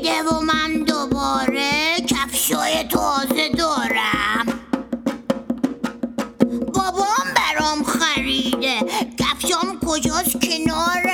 اومده و من دوباره کفشای تازه دارم. بابام برام خریده. کفشام کجاست؟ کنار